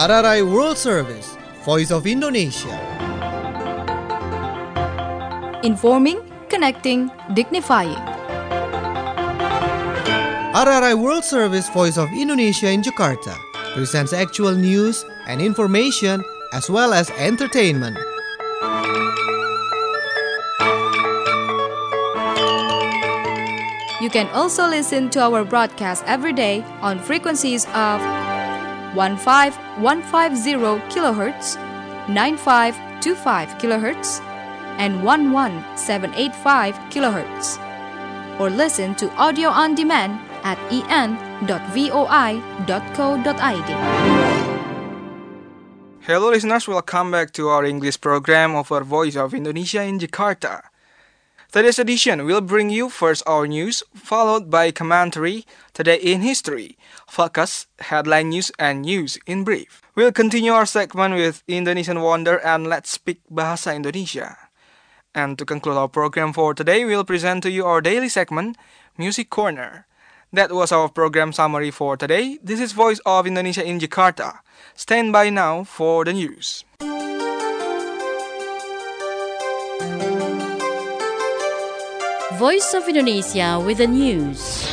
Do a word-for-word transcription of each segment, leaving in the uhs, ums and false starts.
R R I World Service, Voice of Indonesia. Informing, connecting, dignifying. R R I World Service, Voice of Indonesia in Jakarta presents actual news and information as well as entertainment. You can also listen to our broadcast every day on frequencies of fifteen one fifty kilohertz, ninety-five twenty-five kilohertz, and eleven seven eighty-five kilohertz. Or listen to audio on demand at e n dot voi dot co dot i d. Hello listeners, welcome back to our English program of our Voice of Indonesia in Jakarta. Today's edition will bring you first our news, followed by commentary, Today in History, focus, headline news, and news in brief. We'll continue our segment with Indonesian Wonder and Let's Speak Bahasa Indonesia. And to conclude our program for today, we'll present to you our daily segment, Music Corner. That was our program summary for today. This is Voice of Indonesia in Jakarta. Stand by now for the news. Voice of Indonesia with the news.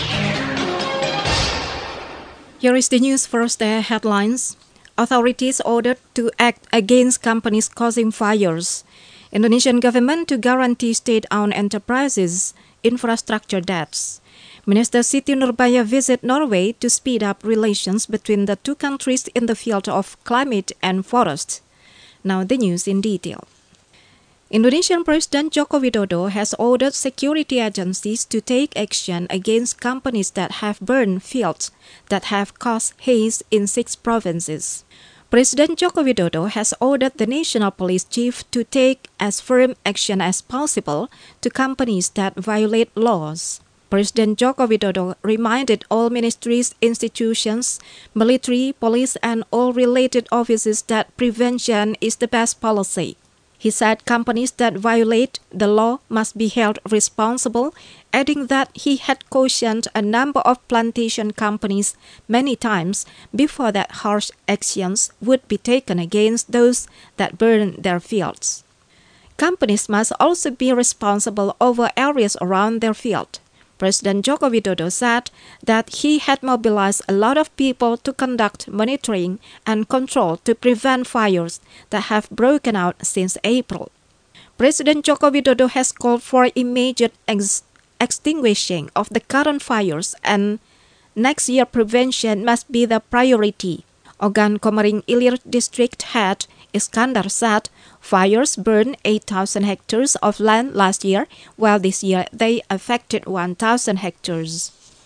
Here is the news first, the headlines. Authorities ordered to act against companies causing fires. Indonesian government to guarantee state-owned enterprises infrastructure debts. Minister Siti Nurbaya visit Norway to speed up relations between the two countries in the field of climate and forest. Now the news in detail. Indonesian President Joko Widodo has ordered security agencies to take action against companies that have burned fields that have caused haze in six provinces. President Joko Widodo has ordered the National Police Chief to take as firm action as possible to companies that violate laws. President Joko Widodo reminded all ministries, institutions, military, police, and all related offices that prevention is the best policy. He said companies that violate the law must be held responsible, adding that he had cautioned a number of plantation companies many times before that harsh actions would be taken against those that burn their fields. Companies must also be responsible over areas around their field. President Joko Widodo said that he had mobilized a lot of people to conduct monitoring and control to prevent fires that have broken out since April. President Joko Widodo has called for immediate ex- extinguishing of the current fires, and next year prevention must be the priority. Ogan Komering Ilir district head Iskandar said fires burned eight thousand hectares of land last year, while this year they affected one thousand hectares.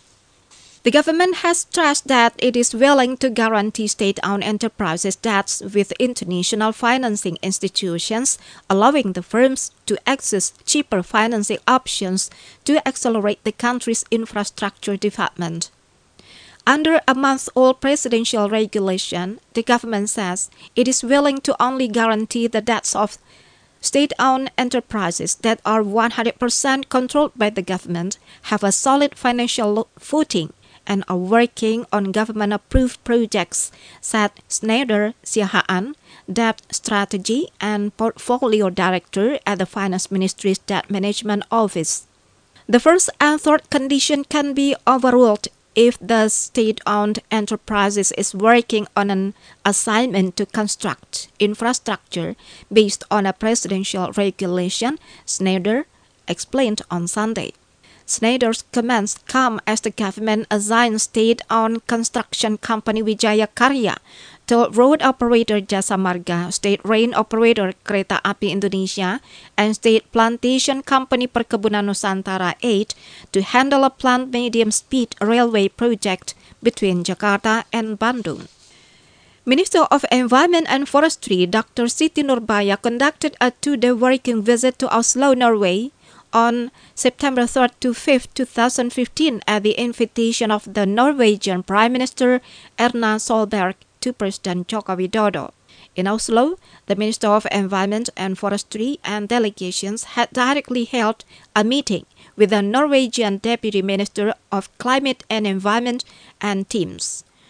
The government has stressed that it is willing to guarantee state-owned enterprises debts with international financing institutions, allowing the firms to access cheaper financing options to accelerate the country's infrastructure development. Under a month-old presidential regulation, the government says it is willing to only guarantee the debts of state-owned enterprises that are one hundred percent controlled by the government, have a solid financial footing, and are working on government-approved projects, said Schneider Siahaan, Debt Strategy and Portfolio Director at the Finance Ministry's Debt Management Office. The first and third condition can be overruled if the state-owned enterprises is working on an assignment to construct infrastructure based on a presidential regulation, Schneider explained on Sunday. Schneider's comments come as the government assigned state-owned construction company Wijaya Karya to road operator Jasa Marga, state rail operator Kereta Api Indonesia, and state plantation company Perkebunan Nusantara eight to handle a planned medium-speed railway project between Jakarta and Bandung. Minister of Environment and Forestry Doctor Siti Nurbaya conducted a two-day working visit to Oslo, Norway, on September third to fifth, twenty fifteen, at the invitation of the Norwegian Prime Minister Erna Solberg to President Joko Widodo. In Oslo, the Minister of Environment and Forestry and delegations had directly held a meeting with the Norwegian Deputy Minister of Climate and Environment and teams.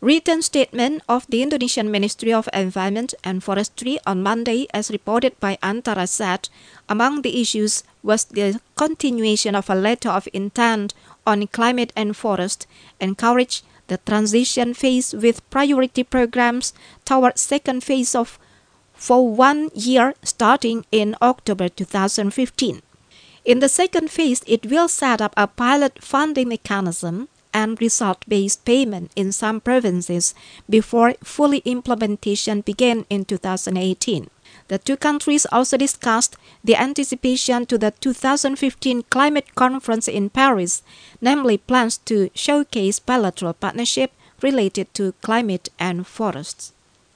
Written statement of the Indonesian Ministry of Environment and Forestry on Monday, as reported by Antara, said among the issues was the continuation of a letter of intent on climate and forest, encourage the transition phase with priority programs toward second phase of for one year starting in October two thousand fifteen. In the second phase, it will set up a pilot funding mechanism and result-based payment in some provinces before fully implementation began in two thousand eighteen. The two countries also discussed the anticipation to the two thousand fifteen climate conference in Paris, namely plans to showcase bilateral partnership related to climate and forests.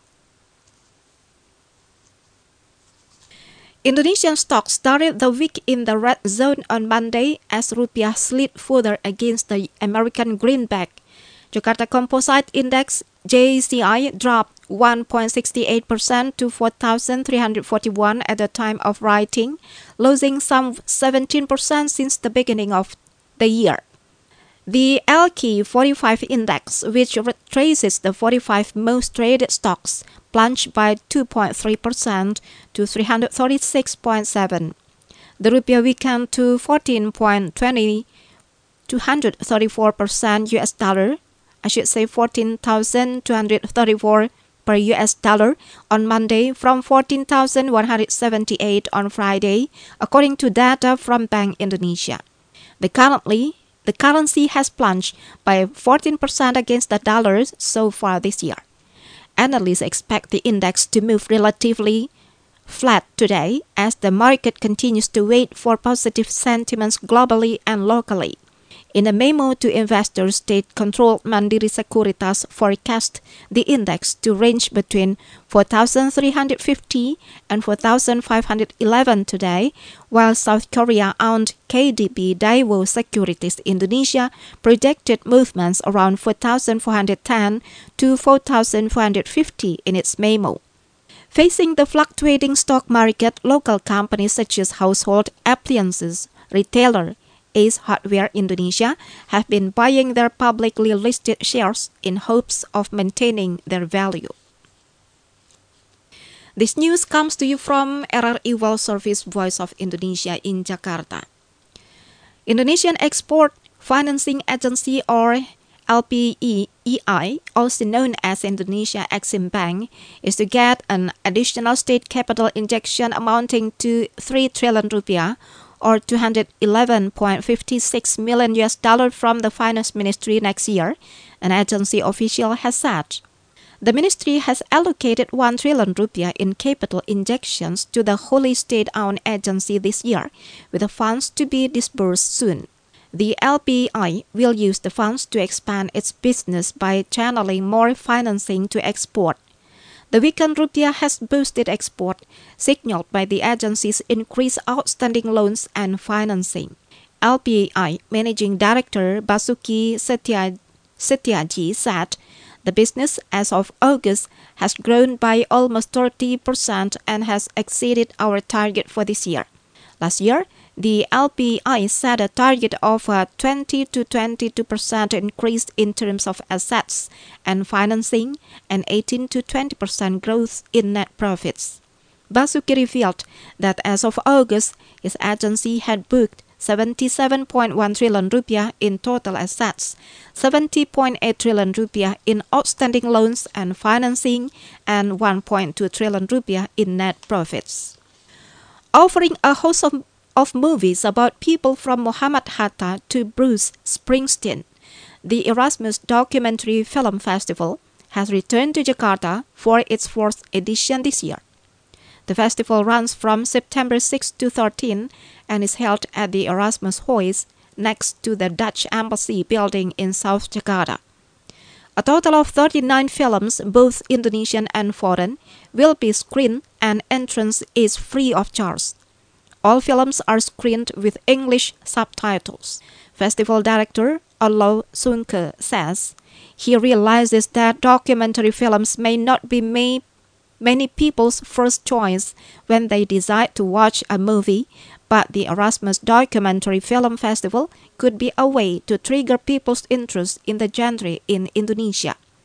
Indonesian stocks started the week in the red zone on Monday as rupiah slid further against the American greenback. Jakarta Composite Index J C I dropped one point six eight percent to four thousand three hundred forty-one at the time of writing, losing some seventeen percent since the beginning of the year. The L K forty-five index, which traces the forty-five most traded stocks, plunged by two point three percent to three hundred thirty-six point seven. The rupiah weakened to fourteen point two zero, two hundred thirty-four percent U S dollar, I should say fourteen thousand two hundred thirty-four per U S dollar on Monday from fourteen thousand one hundred seventy-eight on Friday, according to data from Bank Indonesia. The currently The currency has plunged by fourteen percent against the dollar so far this year. Analysts expect the index to move relatively flat today as the market continues to wait for positive sentiments globally and locally. In a memo to investors, state-controlled Mandiri Sekuritas forecast the index to range between four thousand three hundred fifty and four thousand five hundred eleven today, while South Korea-owned K D B Daewoo Securities Indonesia projected movements around four thousand four hundred ten to four thousand four hundred fifty in its memo. Facing the fluctuating stock market, local companies such as Household Appliances retailer Ace Hardware Indonesia have been buying their publicly listed shares in hopes of maintaining their value. This news comes to you from R R I World Service Voice of Indonesia in Jakarta. Indonesian Export Financing Agency, or L P E I, also known as Indonesia Exim Bank, is to get an additional state capital injection amounting to three trillion rupiah, or two hundred eleven point five six million U S dollars from the Finance Ministry next year, an agency official has said. The ministry has allocated one trillion rupiah in capital injections to the wholly state-owned agency this year, with the funds to be disbursed soon. The L P I will use the funds to expand its business by channeling more financing to export. The weakened rupiah has boosted export, signaled by the agency's increased outstanding loans and financing. L P I Managing Director Basuki Setia, Setiaji said, the business as of August has grown by almost thirty percent and has exceeded our target for this year. Last year, the L P I set a target of a twenty to twenty-two percent increase in terms of assets and financing and eighteen to twenty percent growth in net profits. Basuki revealed that as of August, his agency had booked seventy-seven point one trillion rupiah in total assets, seventy point eight trillion rupiah in outstanding loans and financing, and one point two trillion rupiah in net profits. Offering a host of of movies about people from Muhammad Hatta to Bruce Springsteen, the Erasmus Documentary Film Festival has returned to Jakarta for its fourth edition this year. The festival runs from September sixth to thirteenth and is held at the Erasmus Hoys next to the Dutch Embassy building in South Jakarta. A total of thirty-nine films, both Indonesian and foreign, will be screened and entrance is free of charge. All films are screened with English subtitles. Festival director Allo Sunke says he realizes that documentary films may not be may, many people's first choice when they decide to watch a movie, but the Erasmus Documentary Film Festival could be a way to trigger people's interest in the genre in Indonesia.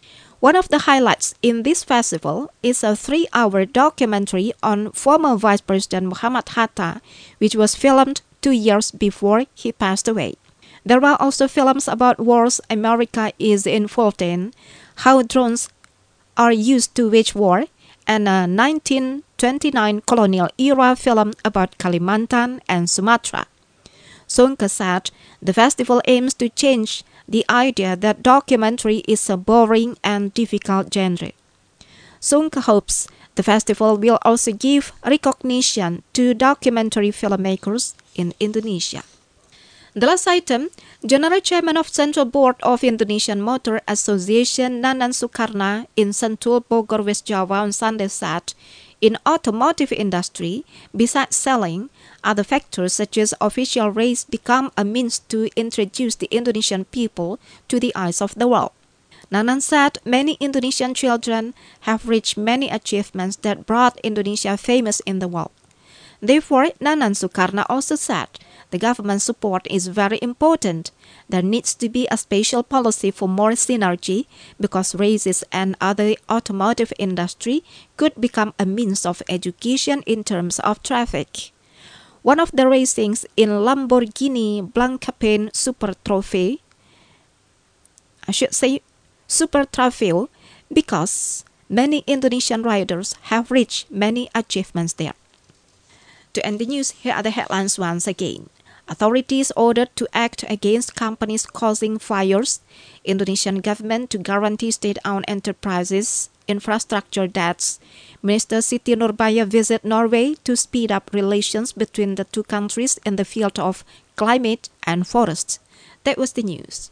One of the highlights in this festival is a three-hour documentary on former Vice President Muhammad Hatta, which was filmed two years before he passed away. There are also films about wars America is involved in, how drones are used to wage war, and a nineteen twenty-nine colonial era film about Kalimantan and Sumatra. Songke said the festival aims to change the idea that documentary is a boring and difficult genre. Songke hopes the festival will also give recognition to documentary filmmakers in Indonesia. The last item, General Chairman of Central Board of Indonesian Motor Association Nanan Sukarna in Sentul, Bogor, West Java on Sunday said, in automotive industry, besides selling, other factors such as official race become a means to introduce the Indonesian people to the eyes of the world. Nanan said many Indonesian children have reached many achievements that brought Indonesia famous in the world. Therefore, Nanan Sukarna also said the government support is very important. There needs to be a special policy for more synergy because races and other automotive industry could become a means of education in terms of traffic. One of the racings in Lamborghini Blancpain Super Trophy, I should say Super Trofeo, because many Indonesian riders have reached many achievements there. To end the news, here are the headlines once again. Authorities ordered to act against companies causing fires. Indonesian government to guarantee state-owned enterprises infrastructure debts. Minister Siti Nurbaya visit Norway to speed up relations between the two countries in the field of climate and forests. That was the news.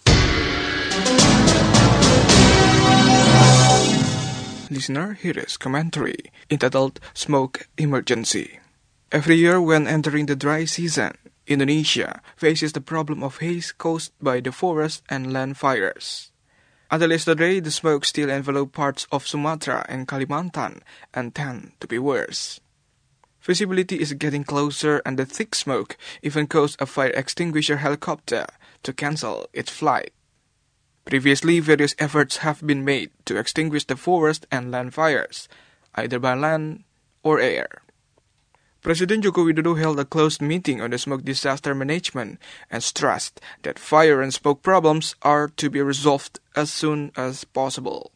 Listener, here is commentary entitled Smoke Emergency. Every year when entering the dry season, Indonesia faces the problem of haze caused by the forest and land fires. Until yesterday, the smoke still enveloped parts of Sumatra and Kalimantan and tend to be worse. Visibility is getting closer and the thick smoke even caused a fire extinguisher helicopter to cancel its flight. Previously, various efforts have been made to extinguish the forest and land fires, either by land or air. President Joko Widodo held a closed meeting on the smoke disaster management and stressed that fire and smoke problems are to be resolved as soon as possible.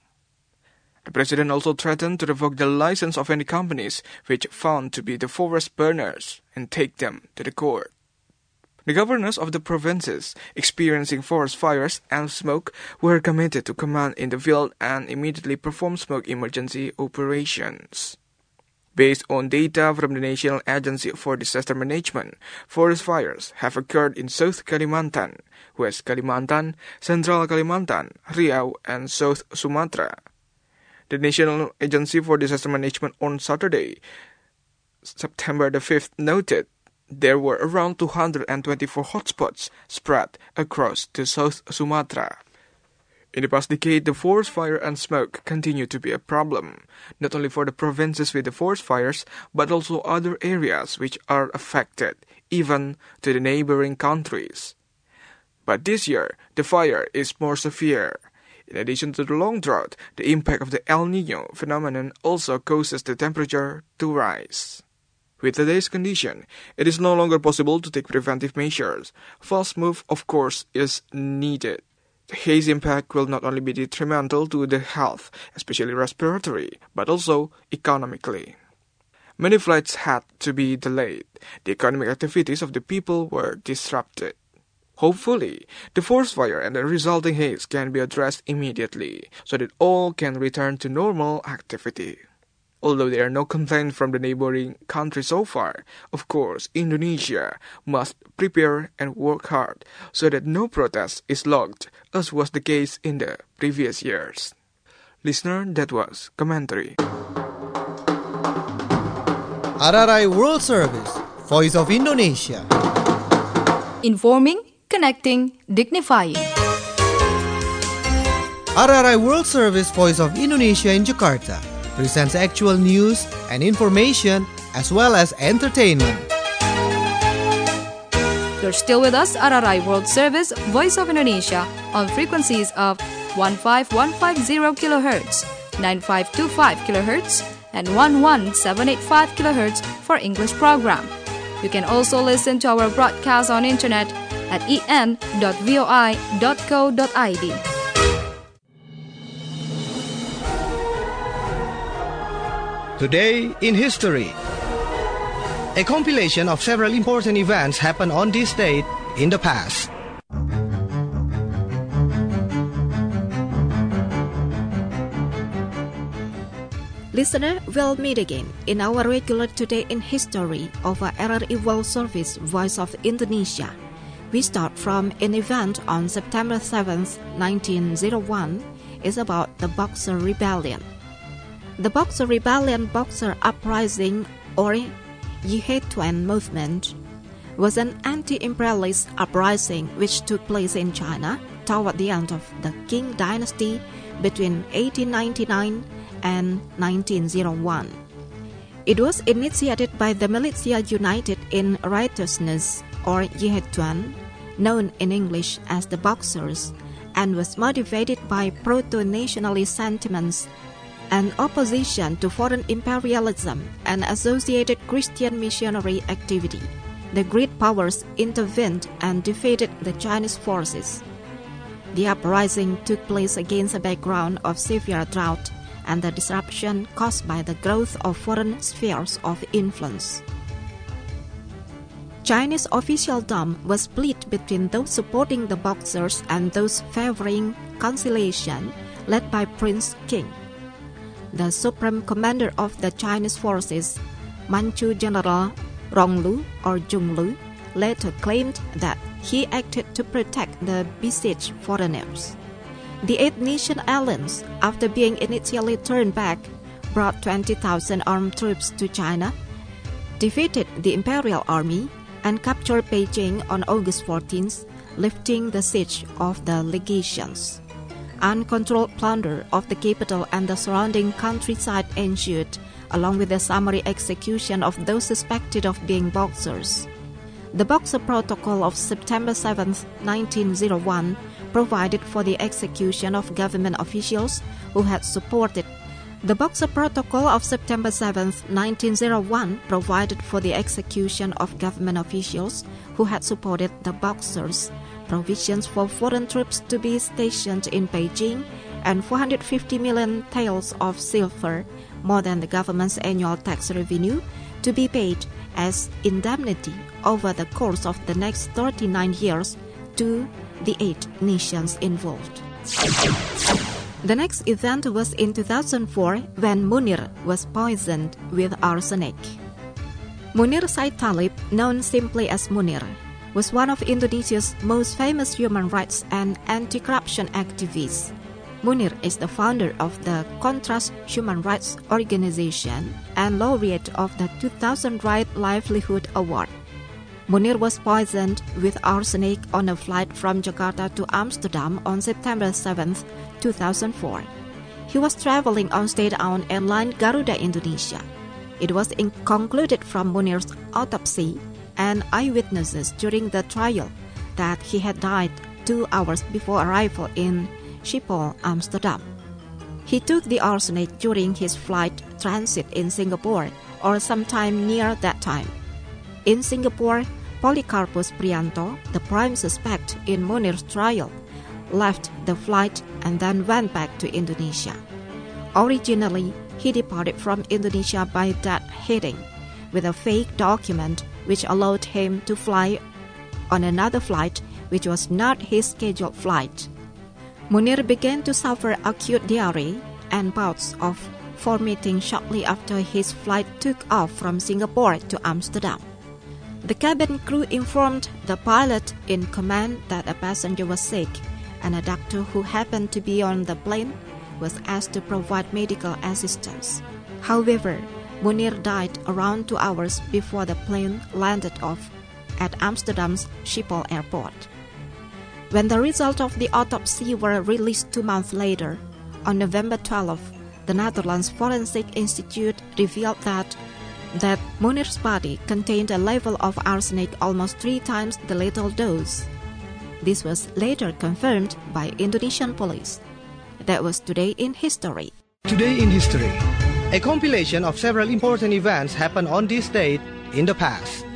The president also threatened to revoke the license of any companies which found to be the forest burners and take them to the court. The governors of the provinces experiencing forest fires and smoke were committed to command in the field and immediately perform smoke emergency operations. Based on data from the National Agency for Disaster Management, forest fires have occurred in South Kalimantan, West Kalimantan, Central Kalimantan, Riau, and South Sumatra. The National Agency for Disaster Management on Saturday, September the fifth, noted there were around two hundred twenty-four hotspots spread across the South Sumatra. In the past decade, the forest fire and smoke continue to be a problem, not only for the provinces with the forest fires, but also other areas which are affected, even to the neighboring countries. But this year, the fire is more severe. In addition to the long drought, the impact of the El Niño phenomenon also causes the temperature to rise. With today's condition, it is no longer possible to take preventive measures. Fast move, of course, is needed. The haze impact will not only be detrimental to the health, especially respiratory, but also economically. Many flights had to be delayed. The economic activities of the people were disrupted. Hopefully, the forest fire and the resulting haze can be addressed immediately, so that all can return to normal activity. Although there are no complaints from the neighboring countries so far, of course, Indonesia must prepare and work hard so that no protest is logged, as was the case in the previous years. Listener, that was commentary. R R I World Service, Voice of Indonesia. Informing, connecting, dignifying. R R I World Service, Voice of Indonesia in Jakarta presents actual news and information as well as entertainment. You're still with us, R R I World Service, Voice of Indonesia, on frequencies of one five one five zero kilohertz, nine five two five kilohertz, and one one seven eight five kilohertz for English program. You can also listen to our broadcast on internet at e n dot v o i dot co dot i d. Today in History. A compilation of several important events happened on this date in the past. Listener, we'll meet again in our regular Today in History of our R R I World Service Voice of Indonesia. We start from an event on September seventh, nineteen oh one. It's about the Boxer Rebellion. The Boxer Rebellion Boxer Uprising, or Yihetuan movement, was an anti-imperialist uprising which took place in China toward the end of the Qing dynasty between eighteen ninety-nine and nineteen oh one. It was initiated by the Militia United in Righteousness, or Yihetuan, known in English as the Boxers, and was motivated by proto-nationalist sentiments and opposition to foreign imperialism and associated Christian missionary activity. The great powers intervened and defeated the Chinese forces. The uprising took place against a background of severe drought and the disruption caused by the growth of foreign spheres of influence. Chinese officialdom was split between those supporting the Boxers and those favoring conciliation, led by Prince King. The supreme commander of the Chinese forces, Manchu General Ronglu or Zhonglu, later claimed that he acted to protect the besieged foreigners. The Eight-Nation Alliance, after being initially turned back, brought twenty thousand armed troops to China, defeated the imperial army, and captured Beijing on August fourteenth, lifting the siege of the legations. Uncontrolled plunder of the capital and the surrounding countryside ensued, along with the summary execution of those suspected of being Boxers. The Boxer Protocol of September seventh, nineteen oh one provided for the execution of government officials who had supported. The Boxer Protocol of September seventh, nineteen oh one provided for the execution of government officials who had supported the Boxers, provisions for foreign troops to be stationed in Beijing, and four hundred fifty million taels of silver, more than the government's annual tax revenue, to be paid as indemnity over the course of the next thirty-nine years to the eight nations involved. The next event was in two thousand four when Munir was poisoned with arsenic. Munir Said Talib, known simply as Munir, was one of Indonesia's most famous human rights and anti-corruption activists. Munir is the founder of the Kontras Human Rights Organization and laureate of the two thousand Right Livelihood Award. Munir was poisoned with arsenic on a flight from Jakarta to Amsterdam on September seventh, two thousand four. He was traveling on state-owned airline Garuda Indonesia. It was in- concluded from Munir's autopsy and eyewitnesses during the trial that he had died two hours before arrival in Schiphol, Amsterdam. He took the arsenic during his flight transit in Singapore or sometime near that time. In Singapore, Polikarpus Prianto, the prime suspect in Munir's trial, left the flight and then went back to Indonesia. Originally, he departed from Indonesia by that heading with a fake document which allowed him to fly on another flight which was not his scheduled flight. Munir began to suffer acute diarrhea and bouts of vomiting shortly after his flight took off from Singapore to Amsterdam. The cabin crew informed the pilot in command that a passenger was sick, and a doctor who happened to be on the plane was asked to provide medical assistance. However, Munir died around two hours before the plane landed off at Amsterdam's Schiphol airport. When the results of the autopsy were released two months later, on November twelfth, the Netherlands Forensic Institute revealed that that Munir's body contained a level of arsenic almost three times the lethal dose. This was later confirmed by Indonesian police. That was Today in History. Today in History, a compilation of several important events happened on this date in the past.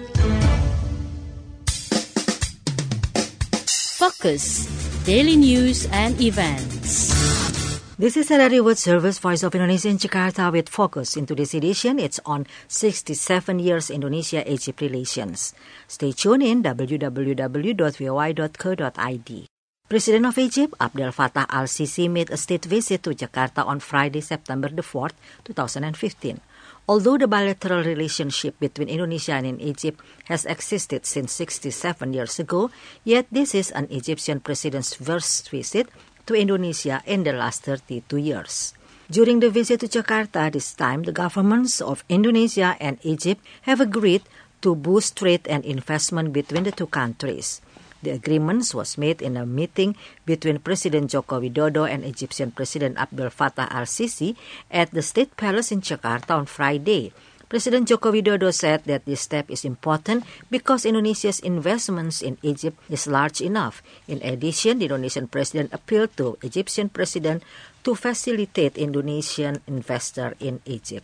Focus, daily news and events. This is a Radio World Service, Voice of Indonesia in Jakarta with Focus. In today's edition, it's on sixty-seven years Indonesia-Egypt relations. Stay tuned in w w w dot v o i dot co dot i d. President of Egypt, Abdel Fattah al-Sisi, made a state visit to Jakarta on Friday, September the fourth, twenty fifteen. Although the bilateral relationship between Indonesia and Egypt has existed since sixty-seven years ago, yet this is an Egyptian president's first visit to Indonesia in the last thirty-two years. During the visit to Jakarta this time, the governments of Indonesia and Egypt have agreed to boost trade and investment between the two countries. The agreement was made in a meeting between President Joko Widodo and Egyptian President Abdel Fattah al-Sisi at the State Palace in Jakarta on Friday. President Joko Widodo said that this step is important because Indonesia's investments in Egypt is large enough. In addition, the Indonesian president appealed to Egyptian president to facilitate Indonesian investor in Egypt.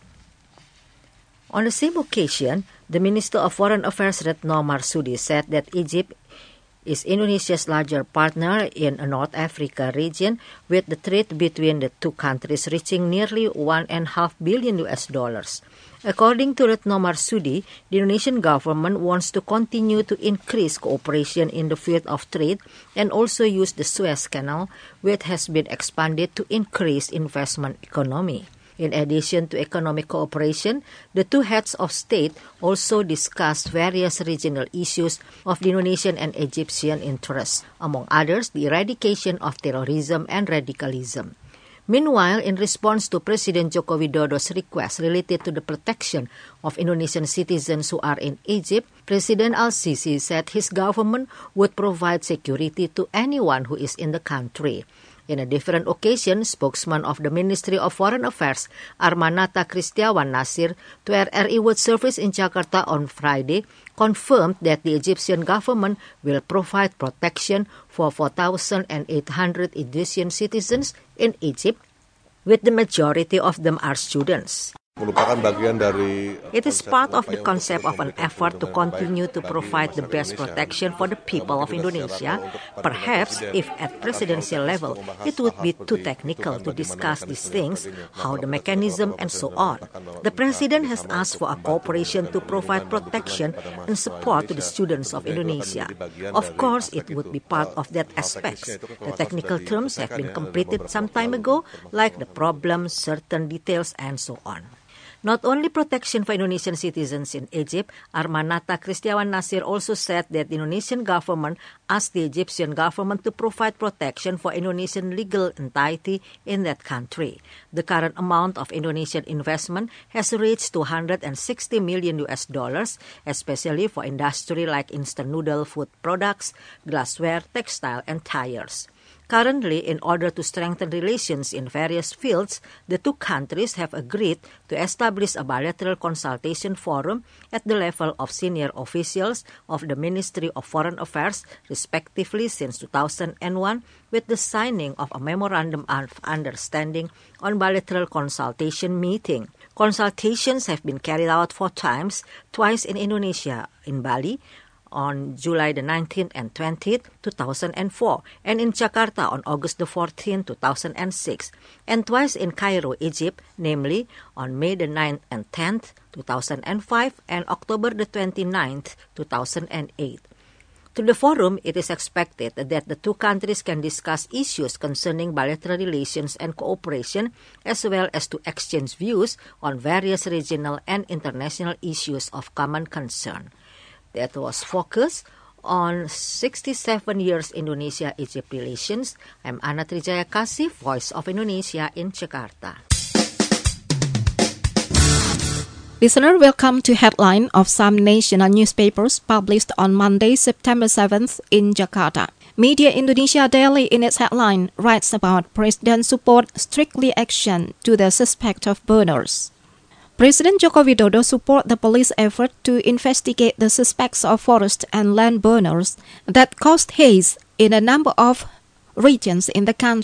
On the same occasion, the Minister of Foreign Affairs Retno Marsudi said that Egypt is Indonesia's larger partner in the North Africa region, with the trade between the two countries reaching nearly one and a half billion U S dollars. According to Retno Marsudi, the Indonesian government wants to continue to increase cooperation in the field of trade and also use the Suez Canal, which has been expanded to increase investment economy. In addition to economic cooperation, the two heads of state also discussed various regional issues of the Indonesian and Egyptian interests, among others the eradication of terrorism and radicalism. Meanwhile, in response to President Joko Widodo's request related to the protection of Indonesian citizens who are in Egypt, President al-Sisi said his government would provide security to anyone who is in the country. In a different occasion, spokesman of the Ministry of Foreign Affairs, Armanata Kristiawan Nasir, to R R I World Service in Jakarta on Friday, confirmed that the Egyptian government will provide protection for four thousand eight hundred Egyptian citizens in Egypt, with the majority of them are students. It is part of the concept of an effort to continue to provide the best protection for the people of Indonesia. Perhaps if at presidential level it would be too technical to discuss these things, how the mechanism and so on. The president has asked for a cooperation to provide protection and support to the students of Indonesia. Of course, it would be part of that aspect. The technical terms have been completed some time ago, like the problems, certain details, and so on. Not only protection for Indonesian citizens in Egypt, Armanata Kristiawan Nasir also said that the Indonesian government asked the Egyptian government to provide protection for Indonesian legal entity in that country. The current amount of Indonesian investment has reached two hundred sixty million U S dollars, especially for industry like instant noodle food products, glassware, textile, and tires. Currently, in order to strengthen relations in various fields, the two countries have agreed to establish a bilateral consultation forum at the level of senior officials of the Ministry of Foreign Affairs, respectively, since two thousand one, with the signing of a Memorandum of Understanding on bilateral consultation meeting. Consultations have been carried out four times, twice in Indonesia, in Bali, on July the nineteenth and twentieth, two thousand four, and in Jakarta on August the fourteenth, two thousand six, and twice in Cairo, Egypt, namely on May the ninth and tenth, two thousand five, and October the twenty-ninth, two thousand eight. Through the forum, it is expected that the two countries can discuss issues concerning bilateral relations and cooperation, as well as to exchange views on various regional and international issues of common concern. That was Focus on sixty-seven years Indonesia-Egypt relations. I'm Ana Trijaya Kasih, Voice of Indonesia in Jakarta. Listener, welcome to headline of some national newspapers published on Monday, September seventh in Jakarta. Media Indonesia Daily in its headline writes about President support strictly action to the suspect of burners. President Joko Widodo support the police effort to investigate the suspects of forest and land burners that caused haze in a number of regions in the country.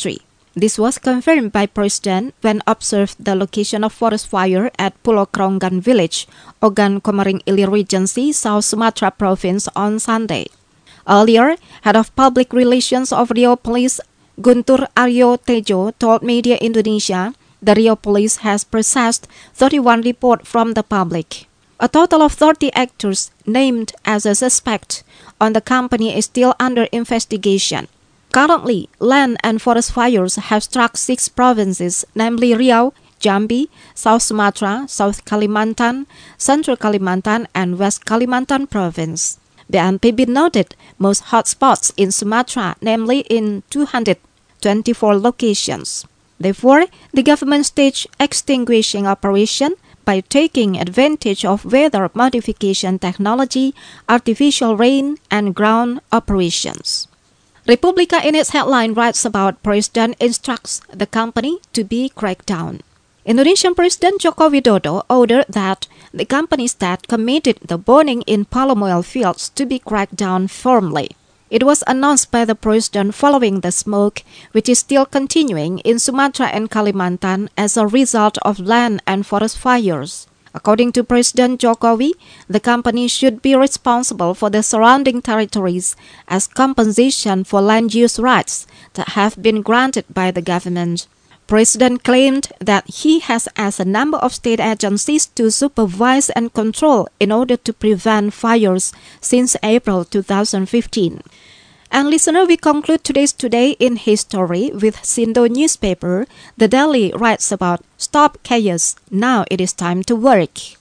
This was confirmed by President when observed the location of forest fire at Pulau Keronggan village, Ogan Komering Ilir Regency, South Sumatra Province on Sunday. Earlier, Head of Public Relations of Riau Police Guntur Aryo Tejo told Media Indonesia the Riau Police has processed thirty-one reports from the public. A total of thirty actors named as a suspect on the company is still under investigation. Currently, land and forest fires have struck six provinces, namely Riau, Jambi, South Sumatra, South Kalimantan, Central Kalimantan, and West Kalimantan Province. B N P B noted most hotspots in Sumatra, namely in two hundred twenty-four locations. Therefore, the government staged extinguishing operation by taking advantage of weather modification technology, artificial rain, and ground operations. Republika in its headline writes about President instructs the company to be cracked down. Indonesian President Joko Widodo ordered that the companies that committed the burning in palm oil fields to be cracked down firmly. It was announced by the president following the smoke, which is still continuing in Sumatra and Kalimantan as a result of land and forest fires. According to President Jokowi, the company should be responsible for the surrounding territories as compensation for land use rights that have been granted by the government. President claimed that he has asked a number of state agencies to supervise and control in order to prevent fires since April two thousand fifteen. And listener, we conclude today's Today in History with Sindo newspaper. The Daily writes about Stop Chaos, Now It Is Time to Work.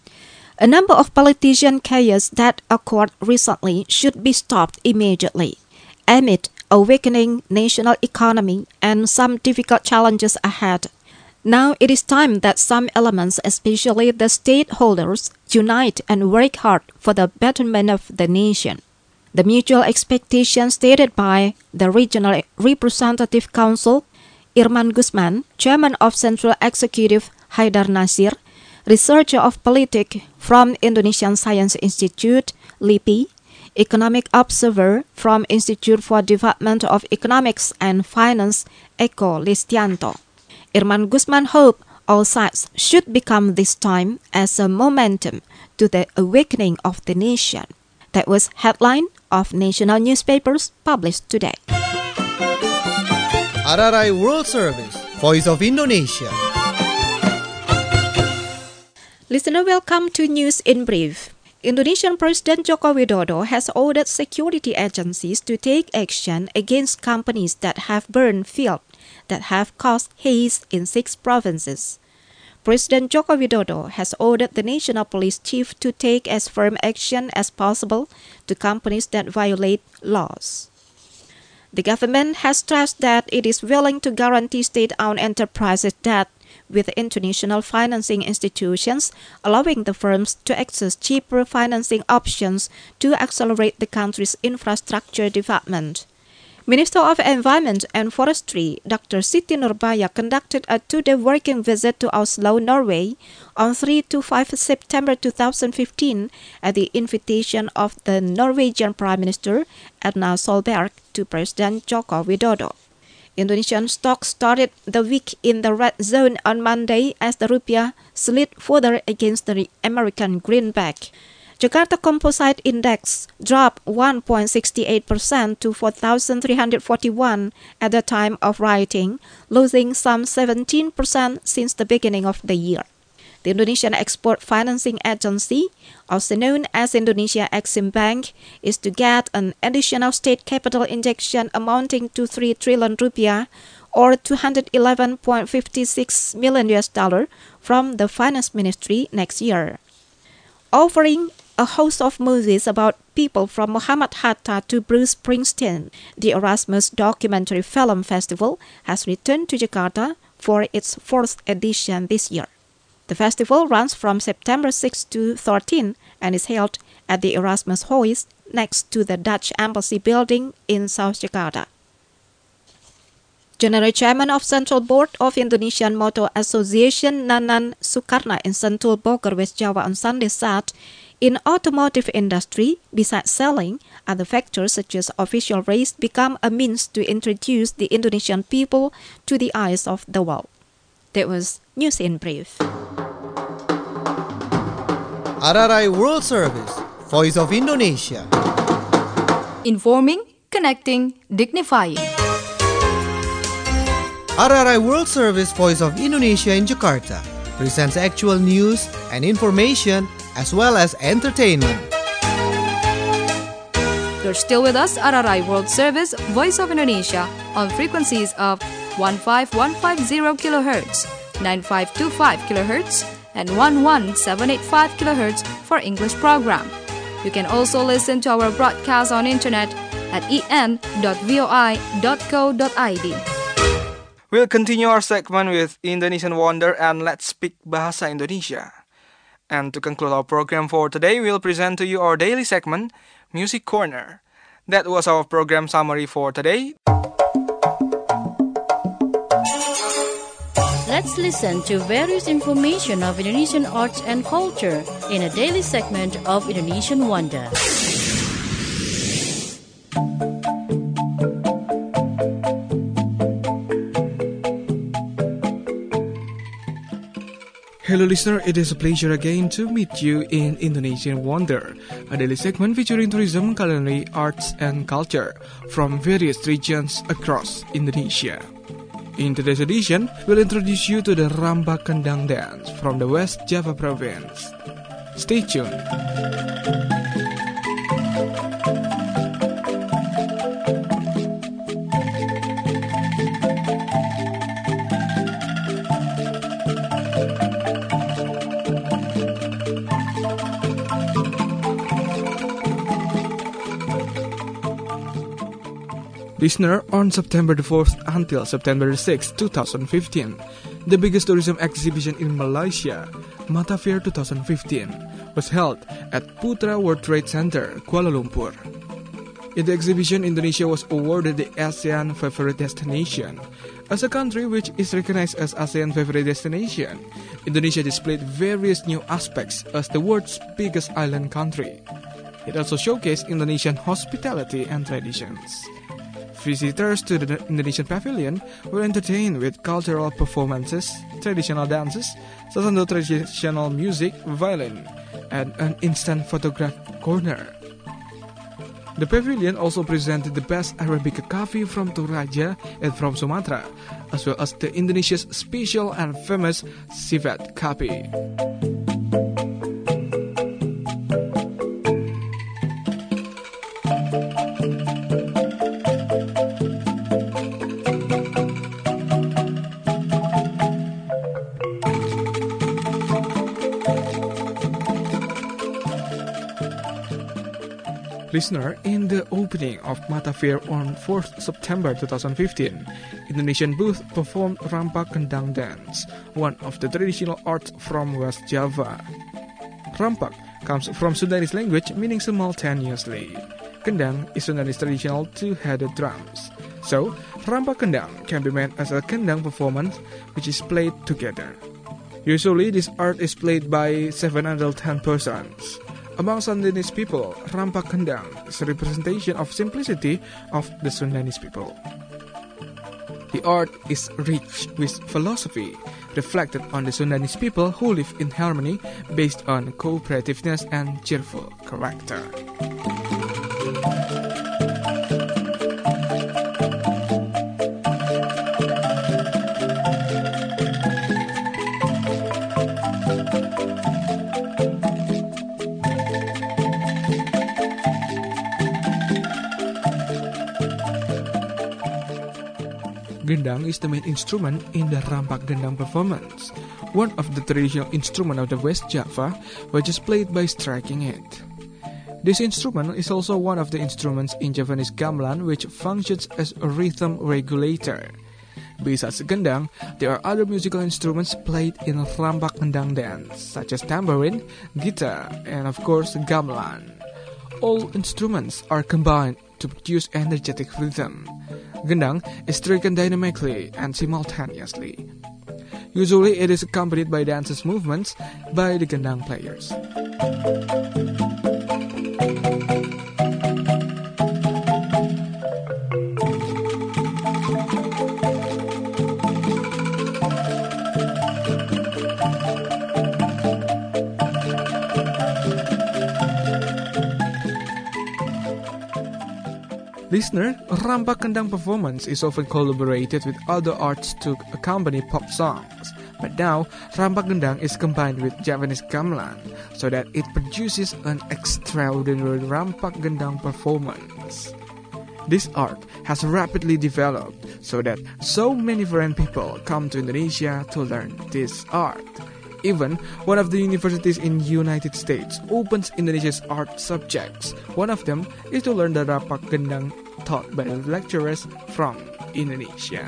A number of politician chaos that occurred recently should be stopped immediately. Amid a weakening national economy and some difficult challenges ahead, now it is time that some elements, especially the stakeholders, unite and work hard for the betterment of the nation. The mutual expectation stated by the Regional Representative Council, Irman Gusman, Chairman of Central Executive Haidar Nasir, researcher of politics from Indonesian Science Institute, L I P I, economic observer from Institute for Development of Economics and Finance, Eko Listianto. Irman Gusman hoped all sides should become this time as a momentum to the awakening of the nation. That was headline of national newspapers published today. R R I World Service, Voice of Indonesia. Listener, welcome to News in Brief. Indonesian President Joko Widodo has ordered security agencies to take action against companies that have burned fields that have caused haze in six provinces. President Joko Widodo has ordered the National Police Chief to take as firm action as possible to companies that violate laws. The government has stressed that it is willing to guarantee state-owned enterprises debt with international financing institutions, allowing the firms to access cheaper financing options to accelerate the country's infrastructure development. Minister of Environment and Forestry, Doctor Siti Nurbaya, conducted a two-day working visit to Oslo, Norway on the third to fifth September two thousand fifteen at the invitation of the Norwegian Prime Minister Erna Solberg to President Joko Widodo. Indonesian stocks started the week in the red zone on Monday as the rupiah slid further against the American greenback. Jakarta Composite Index dropped one point six eight percent to four thousand three hundred forty-one at the time of writing, losing some seventeen percent since the beginning of the year. The Indonesian Export Financing Agency, also known as Indonesia Exim Bank, is to get an additional state capital injection amounting to three trillion rupiah or two hundred eleven point five six million U S dollar from the Finance Ministry next year. Offering a host of movies about people from Muhammad Hatta to Bruce Springsteen, the Erasmus Documentary Film Festival has returned to Jakarta for its fourth edition this year. The festival runs from September sixth to thirteenth and is held at the Erasmus Hoist next to the Dutch Embassy building in South Jakarta. General Chairman of Central Board of Indonesian Motor Association Nanan Sukarna in Sentul, Bogor, West Java on Sunday said In automotive industry, besides selling, other factors such as official race become a means to introduce the Indonesian people to the eyes of the world. That was News in Brief. R R I World Service, Voice of Indonesia. Informing, connecting, dignifying. R R I World Service, Voice of Indonesia in Jakarta presents actual news and information as well as entertainment. You're still with us, R R I World Service, Voice of Indonesia, on frequencies of one five one five zero kilohertz, nine five two five kilohertz, and one one seven eight five kilohertz for English program. You can also listen to our broadcast on internet at e n dot voi dot co dot i d. We'll continue our segment with Indonesian Wonder and Let's Speak Bahasa Indonesia. And to conclude our program for today, we'll present to you our daily segment, Music Corner. That was our program summary for today. Let's listen to various information of Indonesian arts and culture in a daily segment of Indonesian Wonder. Hello listener, it is a pleasure again to meet you in Indonesian Wonder, a daily segment featuring tourism, culinary, arts and culture from various regions across Indonesia. In today's edition, we'll introduce you to the Rambak Kendang dance from the West Java province. Stay tuned. Listener, on September the fourth until September the sixth, twenty fifteen, the biggest tourism exhibition in Malaysia, Mata Fair twenty fifteen, was held at Putra World Trade Center, Kuala Lumpur. In the exhibition, Indonesia was awarded the ASEAN Favorite Destination. As a country which is recognized as ASEAN Favorite Destination, Indonesia displayed various new aspects as the world's biggest island country. It also showcased Indonesian hospitality and traditions. Visitors to the Indonesian Pavilion were entertained with cultural performances, traditional dances, sasando traditional music, violin, and an instant photograph corner. The pavilion also presented the best Arabica coffee from Toraja and from Sumatra, as well as the Indonesia's special and famous Civet coffee. Listener, in the opening of Mata Fair on fourth September twenty fifteen, Indonesian booth performed Rambak Kendang dance, one of the traditional arts from West Java. Rambak comes from Sundanese language meaning simultaneously. Kendang is Sundanese traditional two-headed drums. So, Rambak Kendang can be meant as a kendang performance which is played together. Usually, this art is played by seven until ten persons. Among Sundanese people, Rambak Kendang is a representation of simplicity of the Sundanese people. The art is rich with philosophy, reflected on the Sundanese people who live in harmony based on cooperativeness and cheerful character. Gendang is the main instrument in the Rambak Kendang performance, one of the traditional instruments of the West Java, which is played by striking it. This instrument is also one of the instruments in Javanese gamelan which functions as a rhythm regulator. Besides gendang, there are other musical instruments played in Rambak Kendang dance, such as tambourine, guitar, and of course gamelan. All instruments are combined to produce energetic rhythm. Gendang is stricken dynamically and simultaneously. Usually it is accompanied by dances movements by the gendang players. Listener, Rampak Kendang performance is often collaborated with other arts to accompany pop songs. But now, Rampak Kendang is combined with Javanese gamelan so that it produces an extraordinary Rampak Kendang performance. This art has rapidly developed so that so many foreign people come to Indonesia to learn this art. Even one of the universities in United States opens Indonesia's art subjects. One of them is to learn the Rampak Kendang taught by lecturers from Indonesia.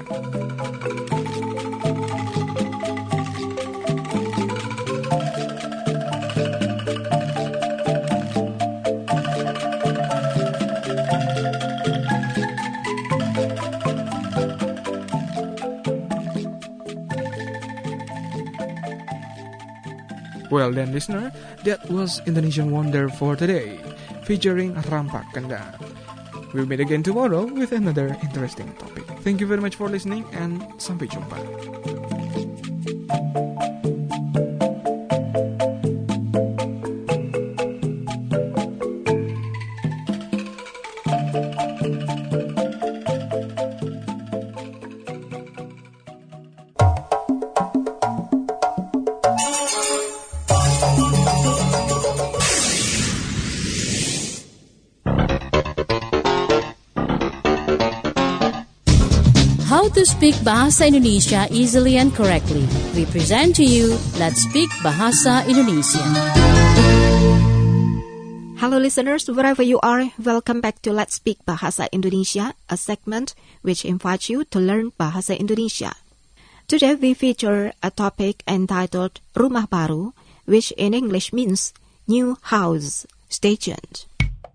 Well then, listener, that was Indonesian Wonder for today, featuring Rampak Kendang. We'll meet again tomorrow with another interesting topic. Thank you very much for listening and sampai jumpa. How to speak Bahasa Indonesia easily and correctly. We present to you Let's Speak Bahasa Indonesia. Hello listeners, wherever you are, welcome back to Let's Speak Bahasa Indonesia, a segment which invites you to learn Bahasa Indonesia. Today we feature a topic entitled Rumah Baru, which in English means new house. Stay tuned.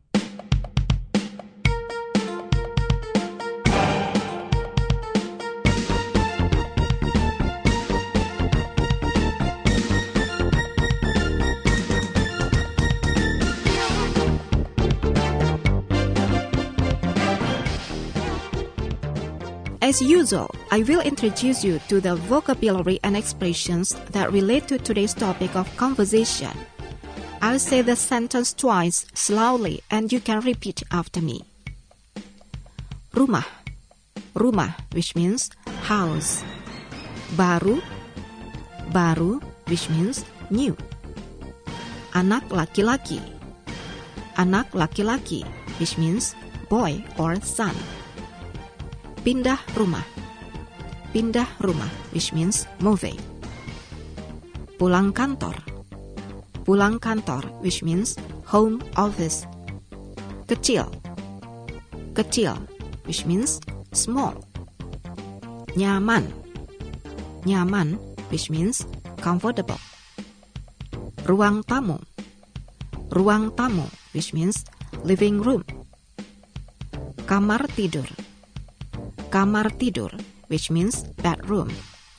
As usual, I will introduce you to the vocabulary and expressions that relate to today's topic of conversation. I'll say the sentence twice slowly and you can repeat after me. Rumah, rumah, which means house. Baru, baru, which means new. Anak laki-laki, anak laki-laki, which means boy or son. Pindah rumah, pindah rumah, which means moving. Pulang kantor, pulang kantor, which means home office. Kecil, kecil, which means small. Nyaman, nyaman, which means comfortable. Ruang tamu, ruang tamu, which means living room. Kamar tidur, kamar tidur, which means bedroom.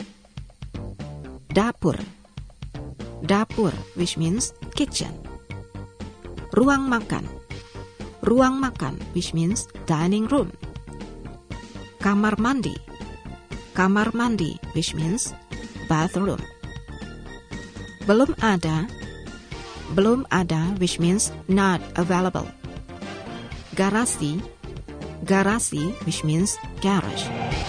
Dapur, dapur, which means kitchen. Ruang makan, ruang makan, which means dining room. Kamar mandi, kamar mandi, which means bathroom. Belum ada, belum ada, which means not available. Garasi, garasi, which means garage.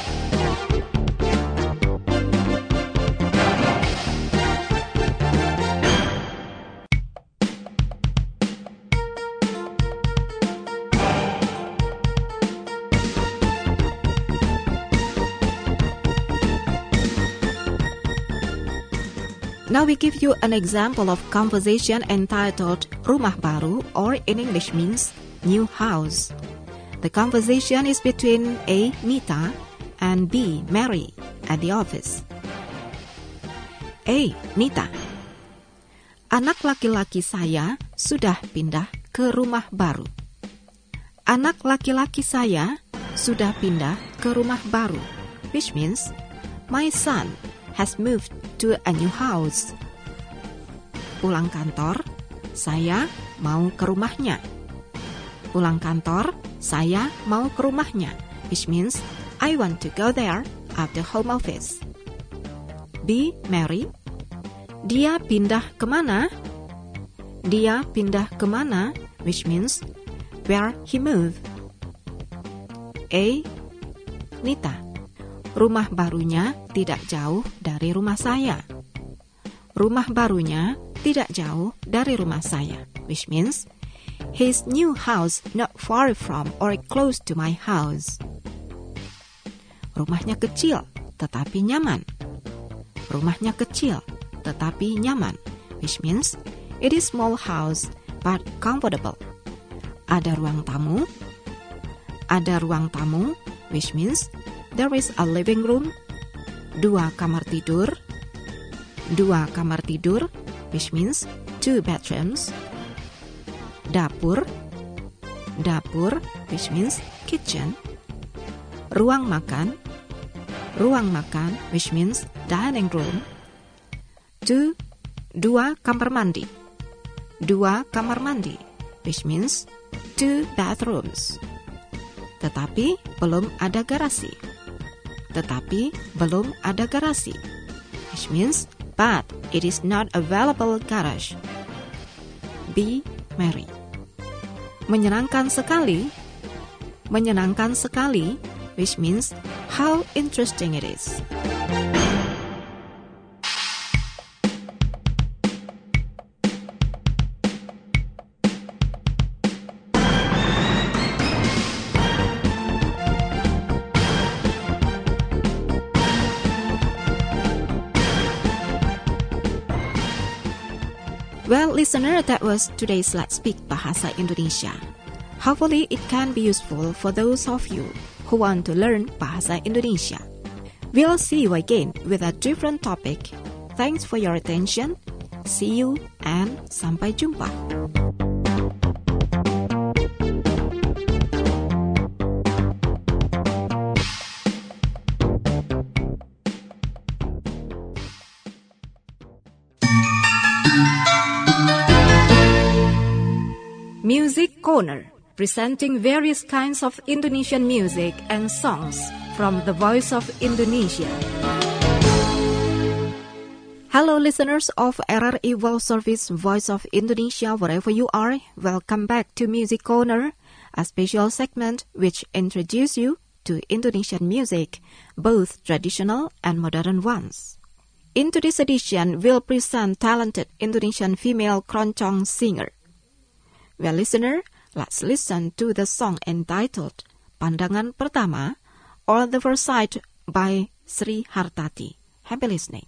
Now we give you an example of conversation entitled Rumah Baru, or in English means new house. The conversation is between A. Mita and B. Mary at the office. A. Mita, anak laki-laki saya sudah pindah ke rumah baru. Anak laki-laki saya sudah pindah ke rumah baru, which means my son has moved to a new house. Pulang kantor, saya mau ke rumahnya. Pulang kantor, saya mau ke rumahnya, which means I want to go there after home office. B. Marry. Dia pindah kemana? Dia pindah kemana, which means where he moved. A. Nita. Rumah barunya tidak jauh dari rumah saya. Rumah barunya tidak jauh dari rumah saya, which means his new house not far from or close to my house. Rumahnya kecil tetapi nyaman. Rumahnya kecil tetapi nyaman, which means it is small house but comfortable. Ada ruang tamu. Ada ruang tamu, which means there is a living room. Dua kamar tidur. Dua kamar tidur, which means two bedrooms. Dapur. Dapur, which means kitchen. Ruang makan. Ruang makan, which means dining room. Two, dua kamar mandi. Dua kamar mandi, which means two bathrooms. Tetapi belum ada garasi. Tetapi belum ada garasi, which means but it is not available garage. B. Mary. Menyenangkan sekali. Menyenangkan sekali, which means how interesting it is. Well, listener, that was today's Let's Speak Bahasa Indonesia. Hopefully, it can be useful for those of you who want to learn Bahasa Indonesia. We'll see you again with a different topic. Thanks for your attention. See you and sampai jumpa. Music Corner, presenting various kinds of Indonesian music and songs from the Voice of Indonesia. Hello listeners of R R I World Service Voice of Indonesia, wherever you are, welcome back to Music Corner, a special segment which introduces you to Indonesian music, both traditional and modern ones. In today's edition, we'll present talented Indonesian female keroncong singer. Well, listener, let's listen to the song entitled Pandangan Pertama or The First Sight by Sri Hartati. Happy listening.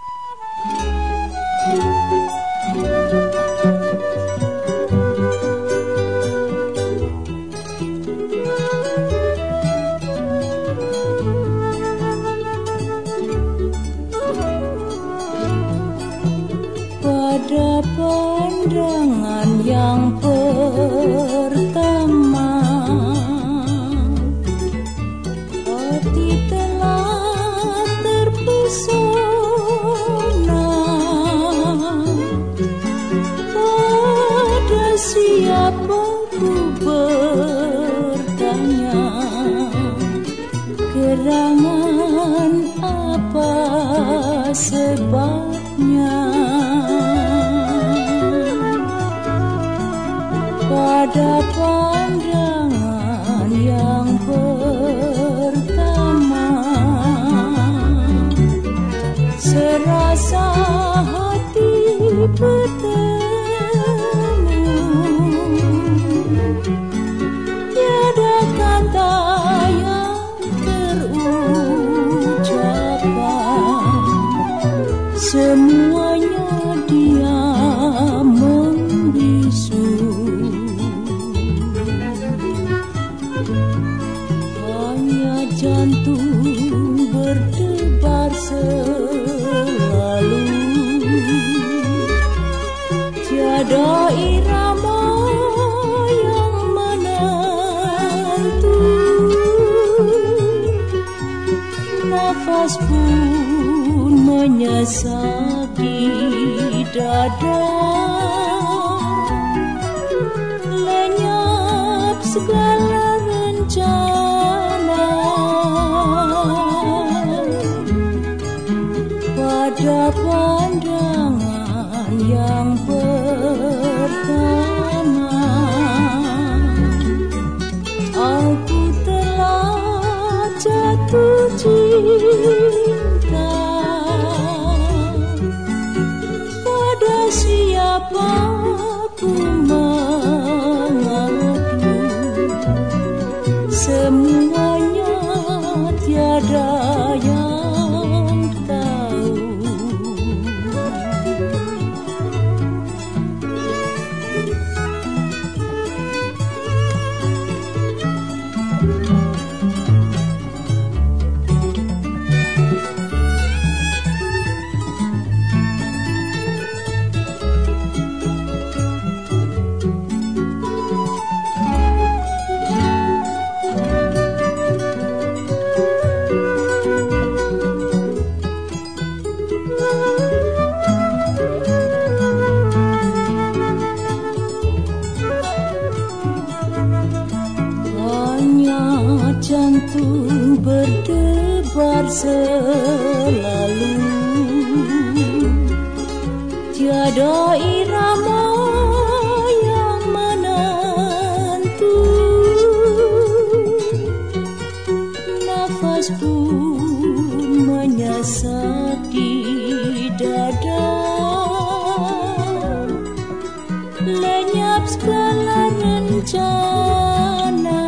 Pada pandangan yang pertama, hati telah terpesona pada siapa ku bertanya, gerangan apa sebabnya. Pada pandangan yang pertama, serasa hati bertemu, tiada kata yang terucapkan, semuanya dia membisu. Jantung berdebar selalu, tiada irama yang menentu, nafas pun menyesaki dada, segala rencana pada pandangan yang pertama. Aku telah jatuh cinta pada siapa ku mengadu, semuanya tiada yang tahu. Jantung berdebar selalu, tiada irama yang menentu. Nafas pun menyesat di dada, lenyap segala rencana.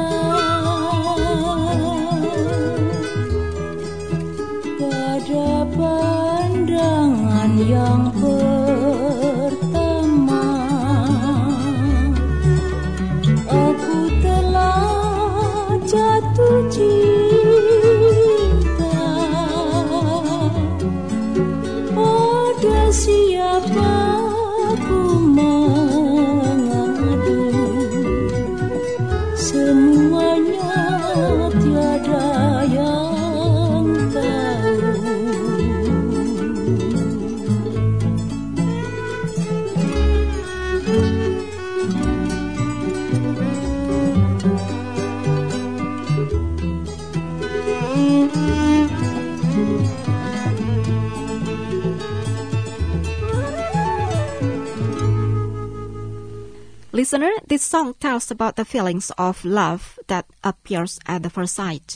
Pada pandangan yang pertama, aku telah jatuh cinta pada siapa ku mengadu, semuanya tiada yang tahu. Listener, this song tells about the feelings of love that appears at the first sight.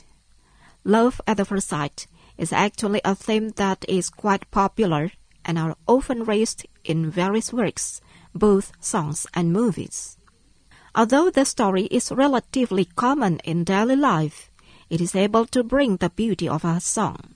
Love at the first sight is actually a theme that is quite popular and are often raised in various works, both songs and movies. Although the story is relatively common in daily life, it is able to bring the beauty of a song.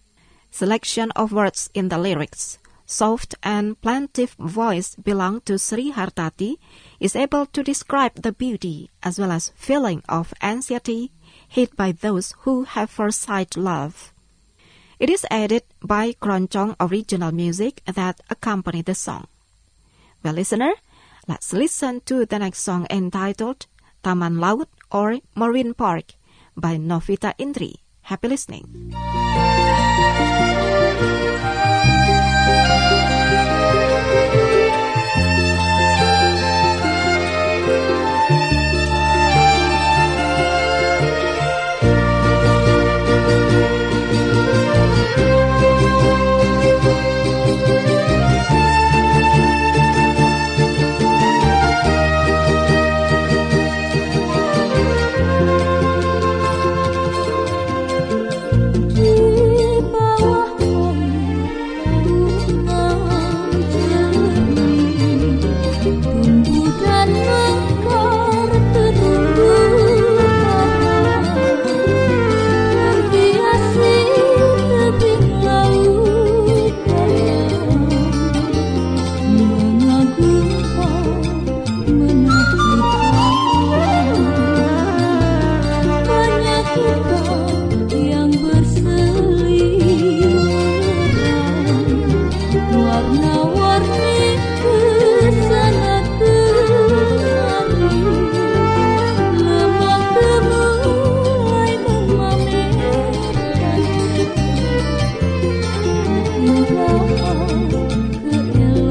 Selection of words in the lyrics, soft and plaintive voice belong to Sri Hartati, is able to describe the beauty as well as feeling of anxiety hit by those who have first sight love. It is added by Keroncong original music that accompany the song. Well, listener, let's listen to the next song entitled Taman Laut or Marine Park by Novita Indri. Happy listening.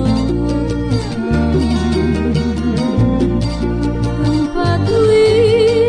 Tempat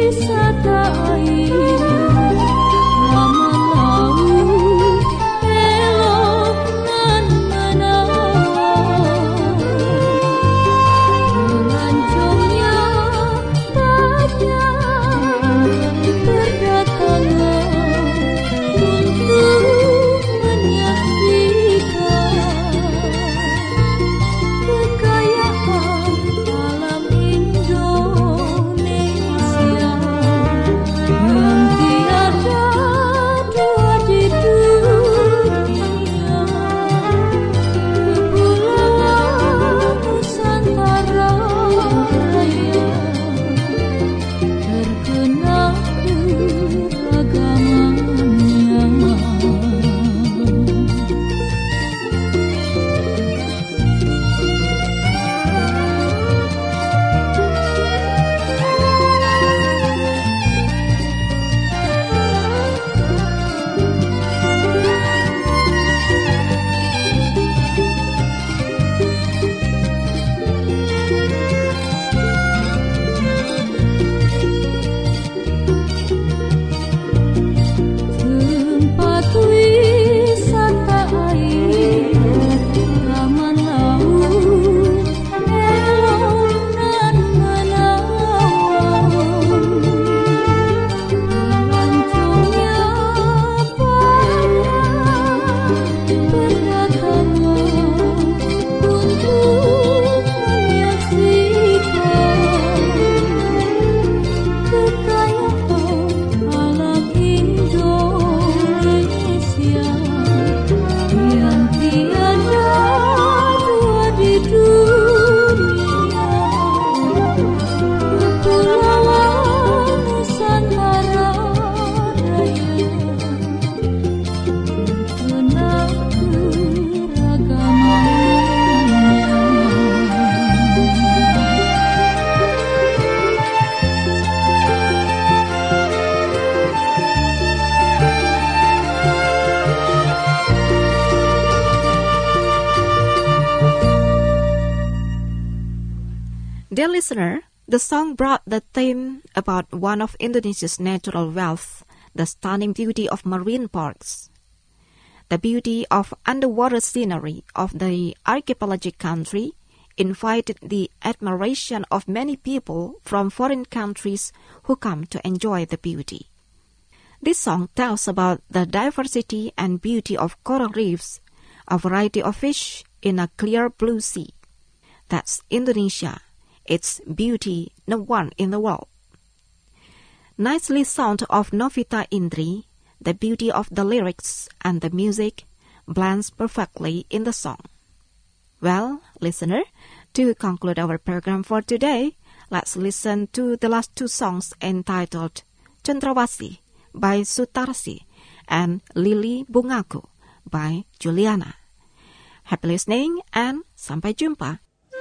Dear listener, the song brought the theme about one of Indonesia's natural wealth, the stunning beauty of marine parks. The beauty of underwater scenery of the archipelagic country invited the admiration of many people from foreign countries who come to enjoy the beauty. This song tells about the diversity and beauty of coral reefs, a variety of fish in a clear blue sea. That's Indonesia, its beauty no one in the world. Nicely sound of Novita Indri, the beauty of the lyrics and the music blends perfectly in the song. Well, listener, to conclude our program for today, let's listen to the last two songs entitled Cendrawasih by Sutarsi and Lili Bungaku by Juliana. Happy listening and sampai jumpa.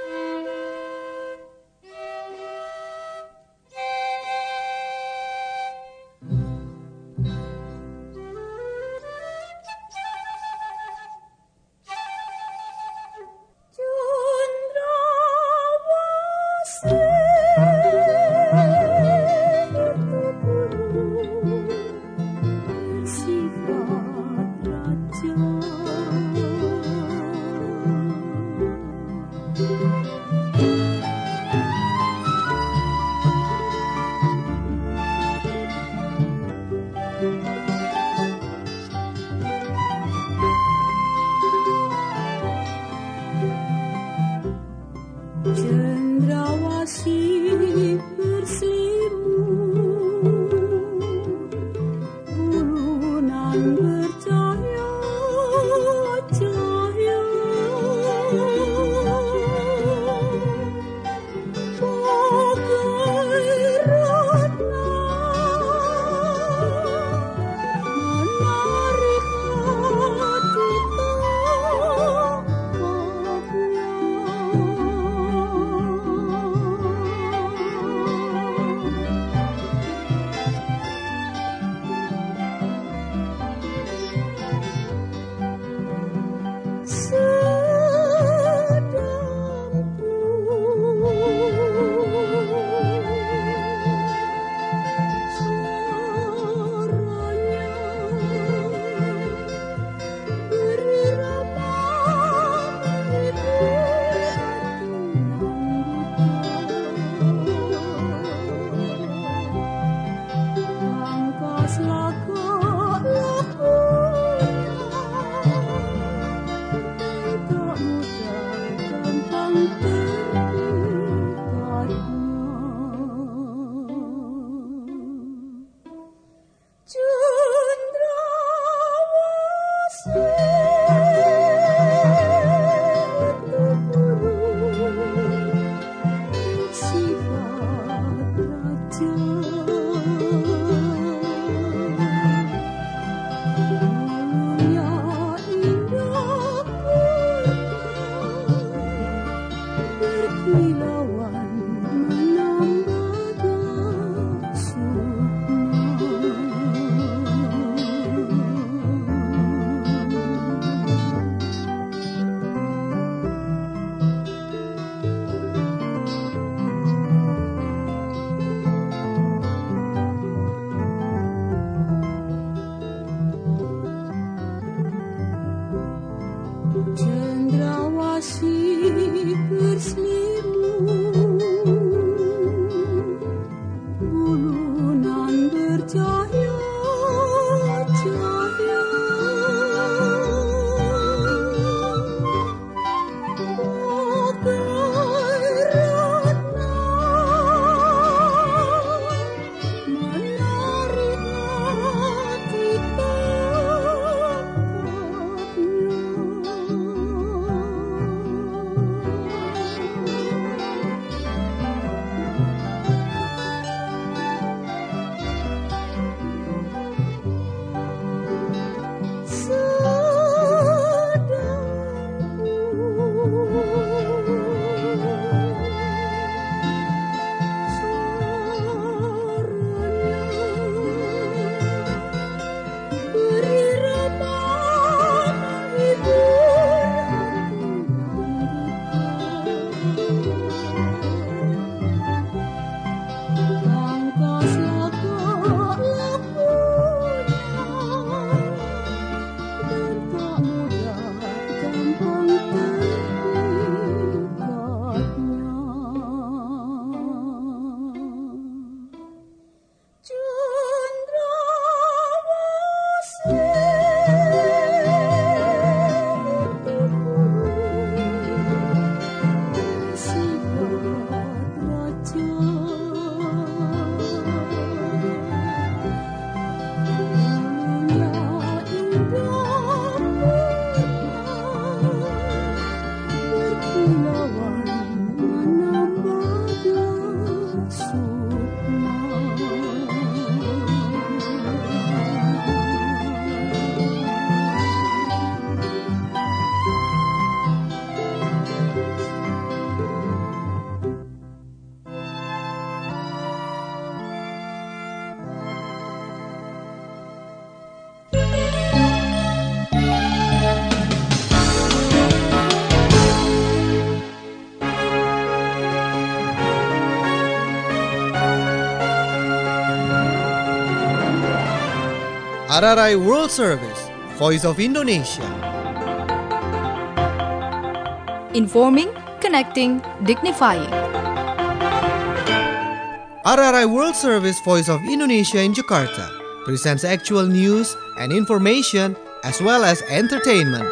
Cendrawasih berselimut, bulunan bercahaya-cahaya, bagai ratna R R I World Service, Voice of Indonesia. Informing, connecting, dignifying. R R I World Service Voice of Indonesia in Jakarta presents actual news and information as well as entertainment.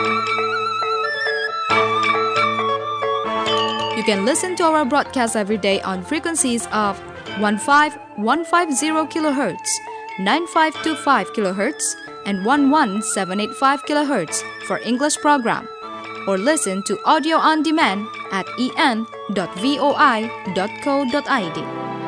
You can listen to our broadcast every day on frequencies of fifteen fifteen kilohertz, ninety-five twenty-five kilohertz, and eleven seven eighty-five kilohertz for English program. Or listen to audio on demand at e n dot voi dot co dot i d.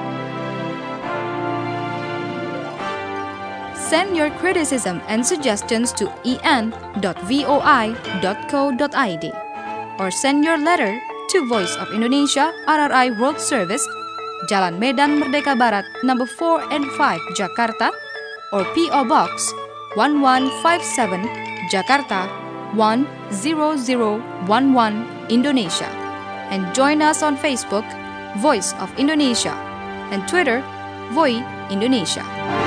Send your criticism and suggestions to e n dot voi dot co dot i d or send your letter to Voice of Indonesia R R I World Service, Jalan Medan Merdeka Barat, number four and five, Jakarta, or P O Box one one five seven, Jakarta one zero zero one one, Indonesia. And join us on Facebook, Voice of Indonesia, and Twitter, Voi Indonesia.